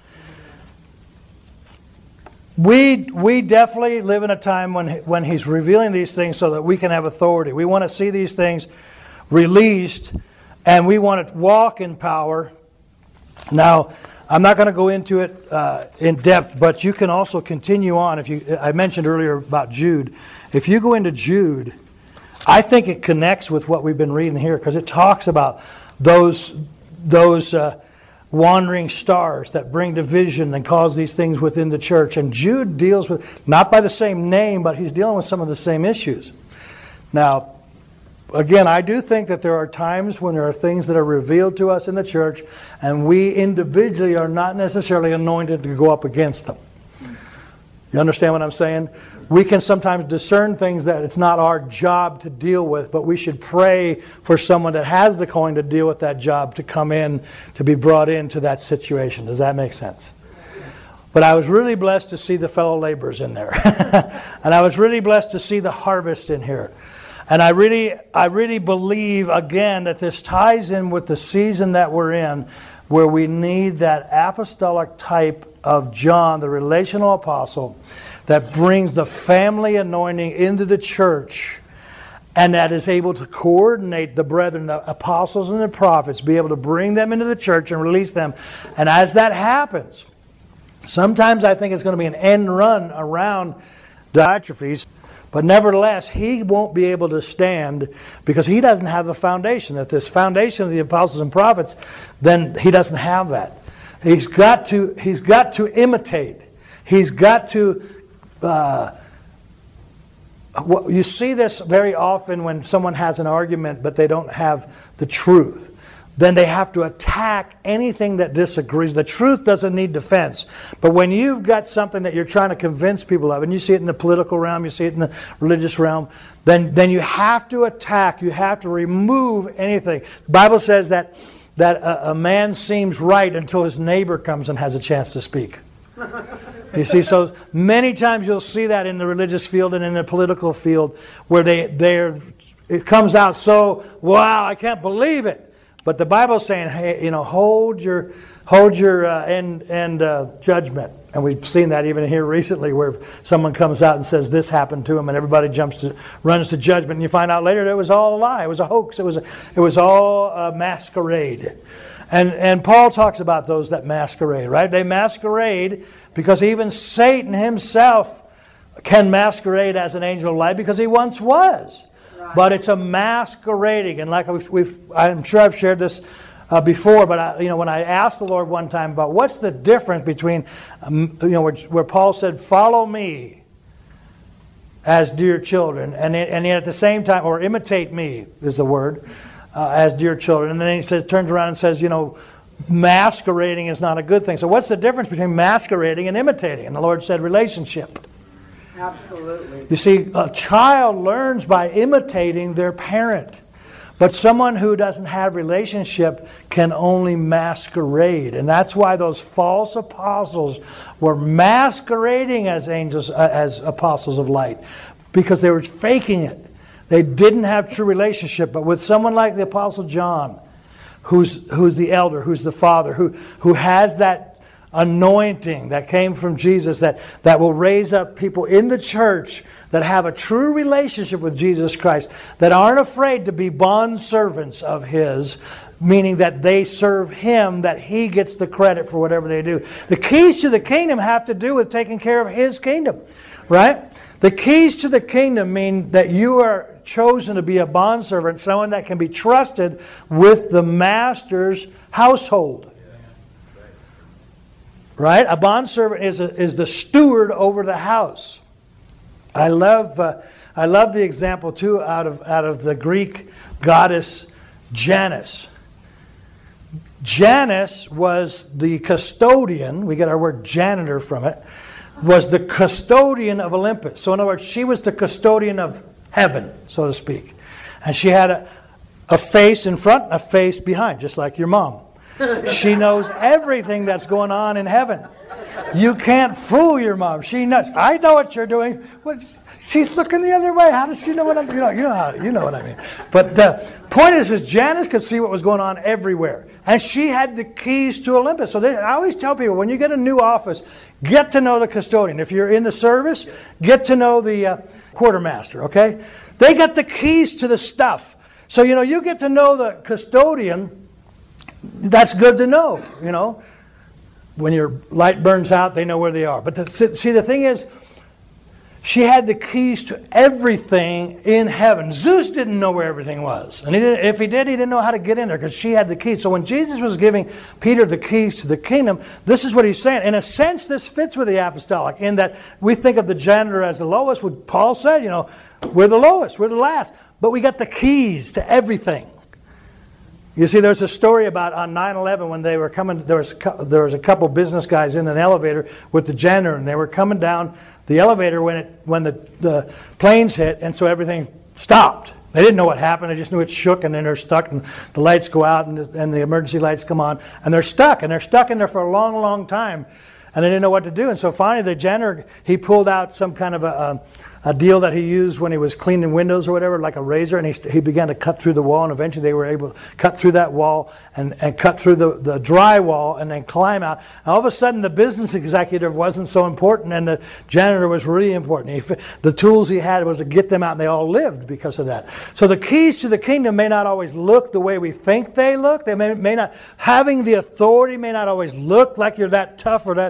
Speaker 2: We definitely live in a time when He's revealing these things so that we can have authority. We want to see these things released, and we want to walk in power. Now, I'm not going to go into it in depth, but you can also continue on. I mentioned earlier about Jude. If you go into Jude, I think it connects with what we've been reading here, because it talks about those wandering stars that bring division and cause these things within the church. And Jude deals with, not by the same name, but he's dealing with some of the same issues. Now, again, I do think that there are times when there are things that are revealed to us in the church, and we individually are not necessarily anointed to go up against them. You understand what I'm saying? We can sometimes discern things that it's not our job to deal with, but we should pray for someone that has the calling to deal with that job to come in, to be brought into that situation. Does that make sense? But I was really blessed to see the fellow laborers in there. And I was really blessed to see the harvest in here. And I really believe, again, that this ties in with the season that we're in, where we need that apostolic type of John, the relational apostle, that brings the family anointing into the church, and that is able to coordinate the brethren, the apostles and the prophets, be able to bring them into the church and release them. And as that happens, sometimes I think it's going to be an end run around Diotrephes. But nevertheless, he won't be able to stand because he doesn't have the foundation. If this foundation of the apostles and prophets, then he doesn't have that. He's got to imitate. He's got to. You see this very often when someone has an argument, but they don't have the truth. Then they have to attack anything that disagrees. The truth doesn't need defense. But when you've got something that you're trying to convince people of, and you see it in the political realm, you see it in the religious realm, then you have to attack. You have to remove anything. The Bible says that a man seems right until his neighbor comes and has a chance to speak. You see, so many times you'll see that in the religious field and in the political field, where it comes out so, wow, I can't believe it. But the Bible's saying, hey, hold your end judgment. And we've seen that even here recently, where someone comes out and says this happened to him, and everybody runs to judgment, and you find out later that it was all a lie. It was a hoax. It was all a masquerade. And Paul talks about those that masquerade, right? They masquerade because even Satan himself can masquerade as an angel of light because he once was. But it's a masquerading, and like I'm sure I've shared this before. But when I asked the Lord one time about what's the difference between, where Paul said, "Follow me as dear children," and at the same time, or imitate me is the word, as dear children, and then he turns around and says, masquerading is not a good thing. So what's the difference between masquerading and imitating? And the Lord said, relationship.
Speaker 3: Absolutely.
Speaker 2: You see, a child learns by imitating their parent. But someone who doesn't have relationship can only masquerade. And that's why those false apostles were masquerading as angels, as apostles of light. Because they were faking it. They didn't have true relationship. But with someone like the Apostle John, who's the elder, who's the father, who has that anointing that came from Jesus that will raise up people in the church that have a true relationship with Jesus Christ, that aren't afraid to be bond servants of His, meaning that they serve Him, that He gets the credit for whatever they do. The keys to the kingdom have to do with taking care of His kingdom, right? The keys to the kingdom mean that you are chosen to be a bondservant, someone that can be trusted with the master's household. Right? A bondservant is the steward over the house. I love I love the example too out of the Greek goddess Janus. Janus was the custodian, we get our word janitor from it, was the custodian of Olympus. So in other words, she was the custodian of heaven, so to speak. And she had a face in front and a face behind, just like your mom. She knows everything that's going on in heaven. You can't fool your mom. She knows. I know what you're doing. She's looking the other way. How does she know what I'm doing? You know what I mean. But the point is Janus could see what was going on everywhere. And she had the keys to Olympus. So I always tell people, when you get a new office, get to know the custodian. If you're in the service, get to know the quartermaster, okay? They got the keys to the stuff. So, you get to know the custodian. That's good to know, When your light burns out, they know where they are. But the thing is, she had the keys to everything in heaven. Zeus didn't know where everything was. And if he did, he didn't know how to get in there because she had the keys. So when Jesus was giving Peter the keys to the kingdom, this is what he's saying. In a sense, this fits with the apostolic in that we think of the janitor as the lowest. What Paul said, we're the lowest, we're the last. But we got the keys to everything. You see, there's a story about on 9/11 when they were coming. There was a couple business guys in an elevator with the janitor, and they were coming down the elevator when the planes hit, and so everything stopped. They didn't know what happened. They just knew it shook, and then they're stuck, and the lights go out, and the emergency lights come on, and they're stuck in there for a long, long time, and they didn't know what to do. And so finally, the janitor, he pulled out some kind of a deal that he used when he was cleaning windows or whatever, like a razor, and he began to cut through the wall, and eventually they were able to cut through that wall and cut through the drywall and then climb out. And all of a sudden, the business executive wasn't so important, and the janitor was really important. The tools he had was to get them out, and they all lived because of that. So the keys to the kingdom may not always look the way we think they look. They may not, having the authority may not always look like you're that tough or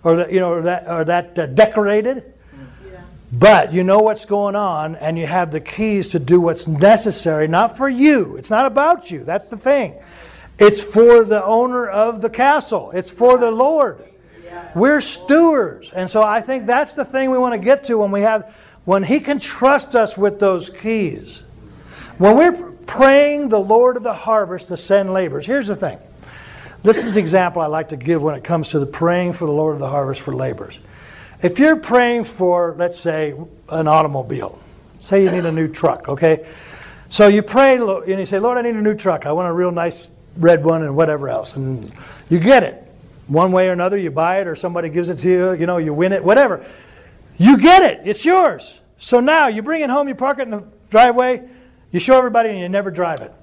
Speaker 2: that decorated. But you know what's going on, and you have the keys to do what's necessary, not for you. It's not about you. That's the thing. It's for the owner of the castle. It's for the Lord. We're stewards. And so I think that's the thing we want to get to when He can trust us with those keys. When we're praying the Lord of the harvest to send laborers, here's the thing. This is the example I like to give when it comes to the praying for the Lord of the harvest for laborers. If you're praying for, let's say, an automobile, say you need a new truck, okay? So you pray and you say, Lord, I need a new truck. I want a real nice red one and whatever else. And you get it. One way or another, you buy it or somebody gives it to you, you win it, whatever. You get it. It's yours. So now you bring it home, you park it in the driveway, you show everybody and you never drive it.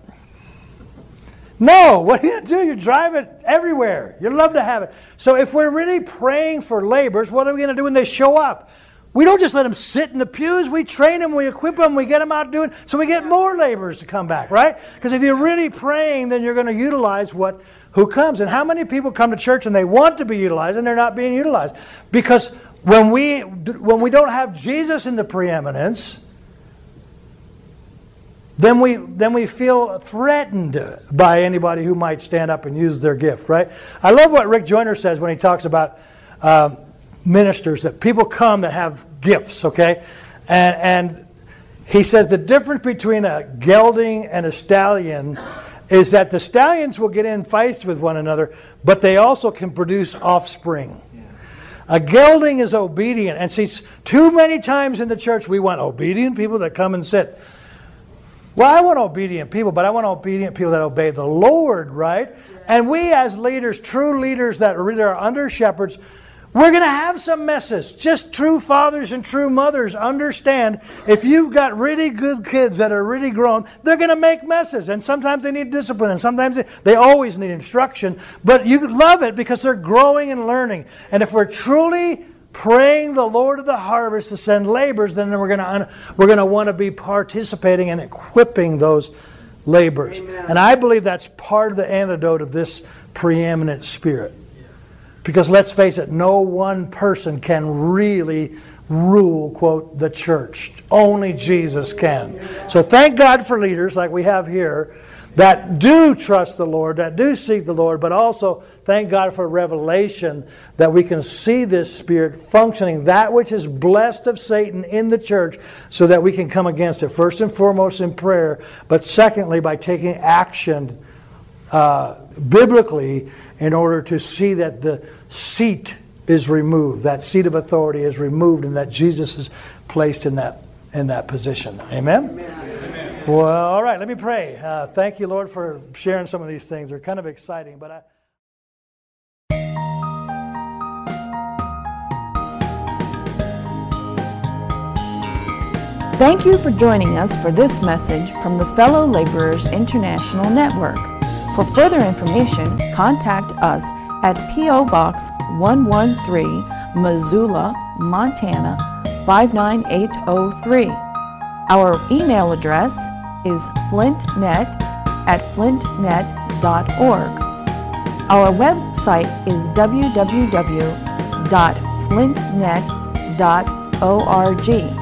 Speaker 2: No, what do? You drive it everywhere. You'd love to have it. So if we're really praying for laborers, what are we going to do when they show up? We don't just let them sit in the pews. We train them, we equip them, we get them out doing, so we get more laborers to come back, right? Because if you're really praying, then you're going to utilize who comes. And how many people come to church and they want to be utilized and they're not being utilized? Because when we don't have Jesus in the preeminence, then we feel threatened by anybody who might stand up and use their gift, right? I love what Rick Joyner says when he talks about ministers, that people come that have gifts, okay? And he says the difference between a gelding and a stallion is that the stallions will get in fights with one another, but they also can produce offspring. A gelding is obedient. And see, too many times in the church we want obedient people that come and sit. Well, I want obedient people, but I want obedient people that obey the Lord, right? Yeah. And we as leaders, true leaders that really are under shepherds, we're going to have some messes. Just true fathers and true mothers understand if you've got really good kids that are really grown, they're going to make messes. And sometimes they need discipline, and sometimes they always need instruction. But you love it because they're growing and learning. And if we're truly praying the Lord of the harvest to send laborers, then we're going to want to be participating and equipping those laborers. Amen. And I believe that's part of the antidote of this preeminent spirit. Because let's face it, no one person can really rule, quote, the church. Only Jesus can. So thank God for leaders like we have here that do trust the Lord, that do seek the Lord, but also thank God for revelation that we can see this spirit functioning, that which is blessed of Satan in the church, so that we can come against it, first and foremost in prayer, but secondly by taking action biblically in order to see that the seat is removed, that seat of authority is removed, and that Jesus is placed in that position. Amen?
Speaker 3: Amen.
Speaker 2: Well, all right, let me pray. Thank you, Lord, for sharing some of these things. They're kind of exciting, but
Speaker 1: Thank you for joining us for this message from the Fellow Laborers International Network. For further information, contact us at P.O. Box 113, Missoula, Montana 59803. Our email address is flintnet@flintnet.org. Our website is www.flintnet.org.